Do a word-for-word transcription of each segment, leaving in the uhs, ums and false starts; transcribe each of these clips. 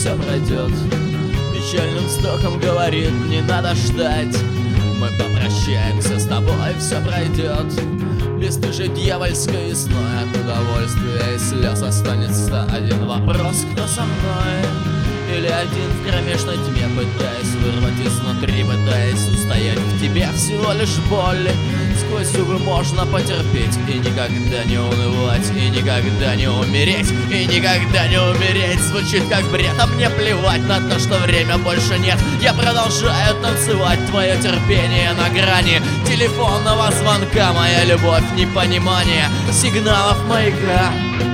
все пройдет. Печальным вздохом говорит, не надо ждать. Мы попрощаемся с тобой, все пройдет. Бесстыжей дьявольской весной от удовольствия и слез останется один вопрос: кто со мной? Или один в кромешной тьме, пытаясь вырвать изнутри, пытаясь устоять в тебе всего лишь боль. Сквозь зубы можно потерпеть и никогда не унывать, и никогда не умереть, и никогда не умереть. Звучит как бред, а мне плевать на то, что время больше нет. Я продолжаю танцевать, твое терпение на грани телефонного звонка, моя любовь, непонимание сигналов маяка.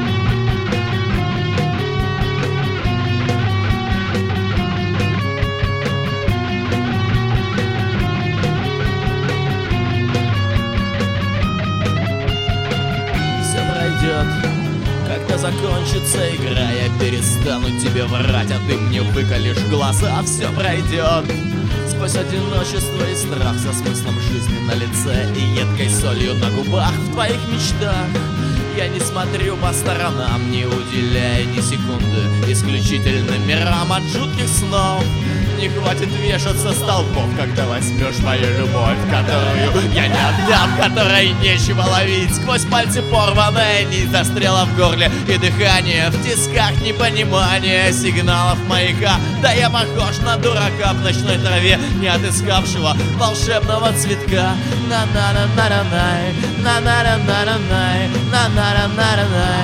Когда закончится игра, я перестану тебе врать, а ты мне выколешь глаза, все пройдет. Сквозь одиночество и страх, со смыслом жизни на лице и едкой солью на губах в твоих мечтах. Я не смотрю по сторонам, не уделяя ни секунды исключительно мирам от жутких снов. Не хватит вешаться столбов, когда возьмешь мою любовь, которую я не отдам, которой нечего ловить. Сквозь пальцы порванная нить застряла в горле, и дыхание в тисках, непонимание сигналов маяка. Да я похож на дурака в ночной траве, не отыскавшего волшебного цветка. На-на-на-на-на-най, на-на-на-на-на-най, на-на-на-на-на-най,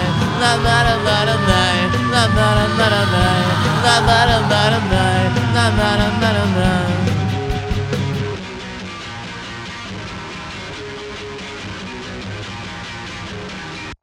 на-на-на-на-на-най, на-на-на-на-на-най, на-на-на-на-на-най, на-на-на-на-на-най.